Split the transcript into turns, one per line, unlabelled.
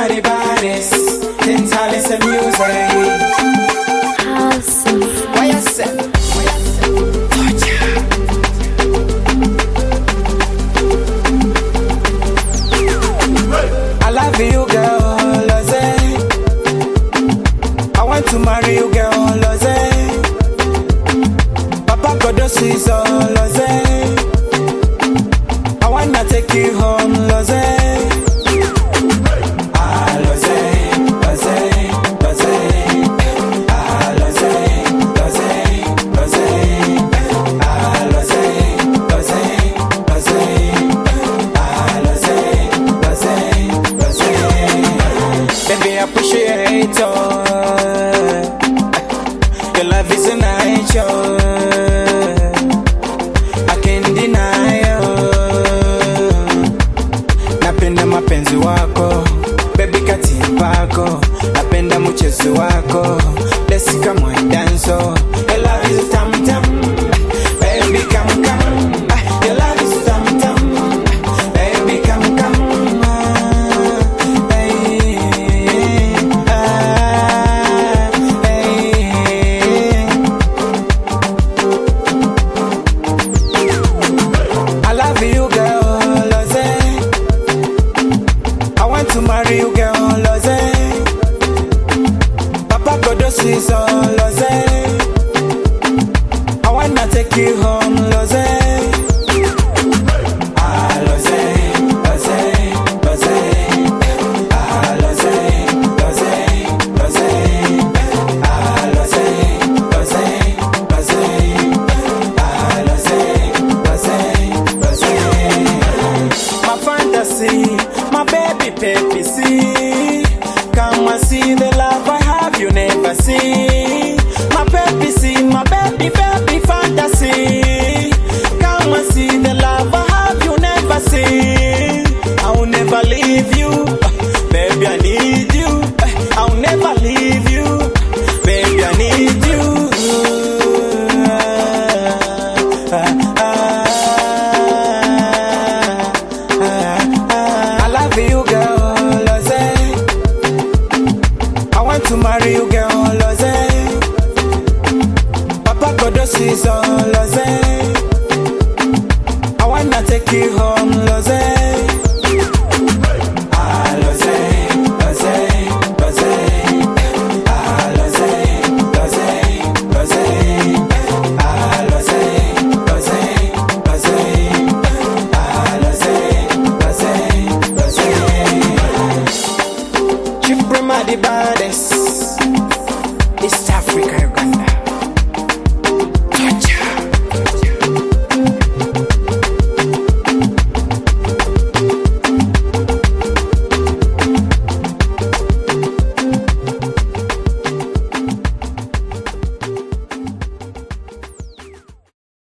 body bodies. Things I listen music. Why you say? I love you, girl, Lose. I want to marry you, girl, Lose. Papa Kodosi is all Lose. I wanna take you home, Lose. Ah, Lose, Lose, Lose. Ah, Lose, Lose, Lose. Ah, Lose, Lose, Lose. Ah, Lose, Lose, Lose. Baby, I appreciate you. Your love is a nature. I can't deny you. Napenda mapenzi wako, baby katimpako. Napenda mchezo wako, let's come and dance. Your love is tam tam, baby come come. Your love is tam tam, baby come come. I love you, girl, Lose. I want to marry you, girl, Lose. Papa Kodosi is all Lose. I wanna take you home, Lose. Ah, Lose, Lose, Lose. Ah, Lose, Lose, Lose. Ah, Lose, Lose, Lose. Ah, Lose, Lose, Lose. My fantasy, my baby, see. Come and see the love I have you never seen.